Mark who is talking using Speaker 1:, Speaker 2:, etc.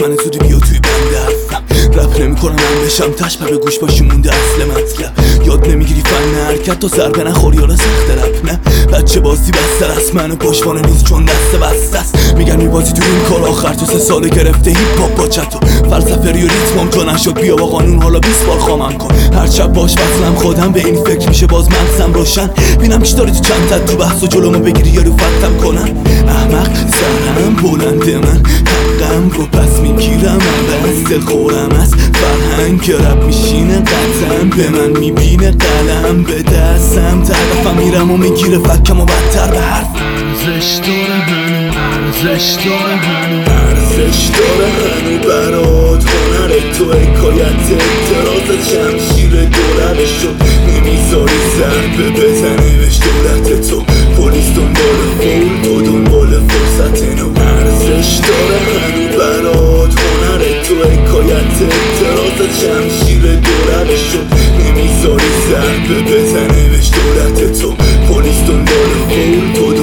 Speaker 1: من زودی بیا توی بنده هستم. رپ نمی کنم من بشم تشبه به گوش باشی مونده اصل مطلب. یاد نمیگیری فن حرکت تا ضربه نخوری یا سخت رپ نه بچه بازی بستر است منو پشوانه نیست چون دست بسته است. میگن میبازی تو این کار آخر تو 3 سال گرفته هیپ هاپ با چتو فلسفه ریو ریتمم جا نشد بیا با قانون حالا 20 بار خامم کن. هر شب باش وصلم خودم به این فکر میشه باز مغزم روشن. بینم چی داری تو چند تا تو بحث و جلومو بگیری یا رو فتم کنن. احمق سرم بلنده من حقم رو پس میگیرم من بس دل خورم از فرهنگ که رپ میشینه قطعم به من میبینه قلم به دستم طرفم میرم و میگیره فکم و بدتر به حرف.
Speaker 2: ارزش داره هنو ارزش داره هنو
Speaker 1: ارزش داره هنو برات هنر تو حکایت اعتراض شمشیر دولت شد نمیذاری ضربه بزنه بهش دولت تو پلیس دنبال فول تو دنبال فرصت نو. ارزش داره هنو برات هنر تو حکایت اعتراض شمشیر دولت شد نمیذاری ضربه بزنه بهش دولت تو پلیس دنبال فول تو